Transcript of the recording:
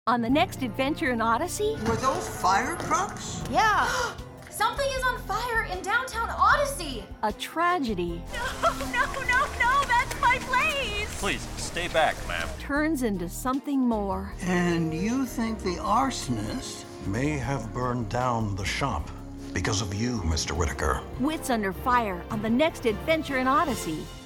On the next adventure in Odyssey? Were those fire trucks? Yeah. Something is on fire in downtown Odyssey. A tragedy. No, that's my place. Please, stay back, ma'am. Turns into something more. And you think the arsonist may have burned down the shop because of you, Mr. Whitaker. Wits Under Fire on the next adventure in Odyssey.